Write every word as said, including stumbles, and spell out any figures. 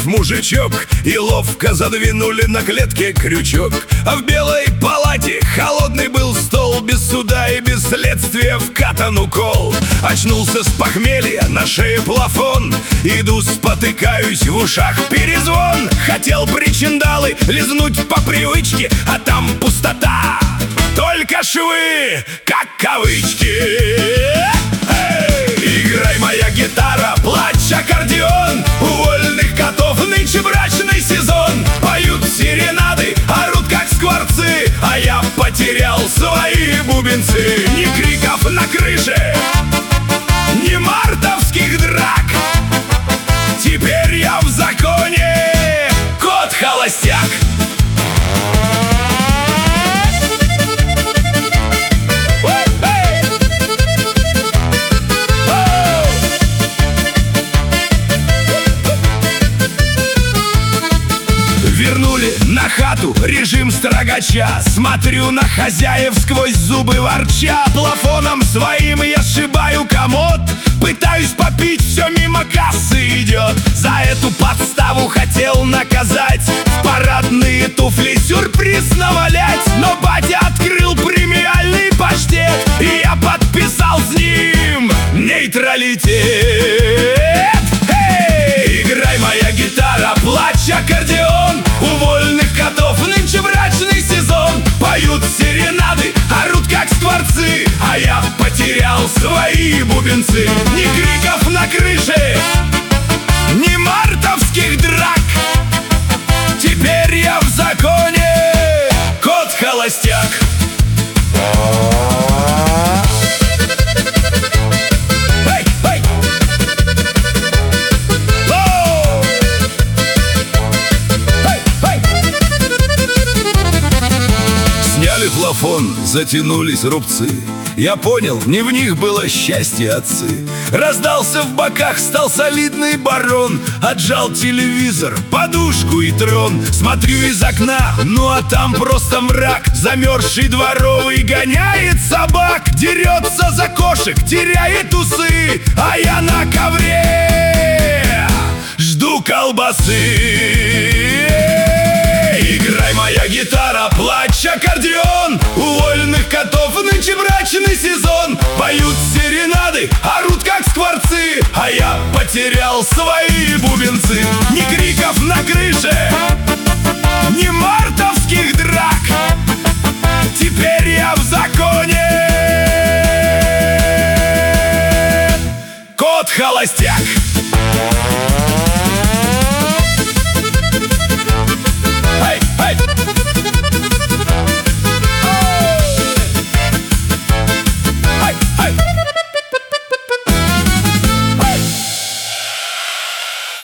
мужичок, и ловко задвинули на клетке крючок. А в белой палате холодный был стол, без суда и без следствия вкатан укол. Очнулся с похмелья, на шее плафон, иду, спотыкаюсь, в ушах перезвон. Хотел причиндалы лизнуть по привычке, а там пустота, только швы, как кавычки. Эй! Играй, моя гитара, плачь, аккордеон. У вольных котов нынче брачный сезон. Поют серенады, орут как скворцы, а я потерял свои бубенцы. Ни криков на крыше, ни мартовских драк. Теперь я в законе кот-холостяк. Вернули на хату режим строгача. Смотрю на хозяев сквозь зубы ворча. Плафоном своим я сшибаю комод. Пытаюсь попить, все мимо кассы идет. За эту подставу хотел наказать, в парадные туфли сюрприз навалять. Но батя открыл премиальный паштет, и я подписал с ним нейтралитет. Эй! Играй, моя гитара, плачь, аккордеон. У вольных котов нынче брачный сезон. Поют серенады, орут как скворцы, а я потерял свои бубенцы. Ни криков на крыше, ни мартовских драк. Теперь я в законе кот-холостяк. Сняли плафон, затянулись рубцы. Я понял, не в них было счастье, отцы. Раздался в боках, стал солидный барон. Отжал телевизор, подушку и трон. Смотрю из окна, ну а там просто мрак. Замерзший дворовый гоняет собак. Дерется за кошек, теряет усы, а я на ковре жду колбасы. Играй, моя гитара, плачь, аккордеон. У вольных котов нынче брачный сезон. Поют серенады, орут как скворцы, а я потерял свои бубенцы. Ни криков на крыше, ни мартовских драк. Теперь я в законе кот-холостяк.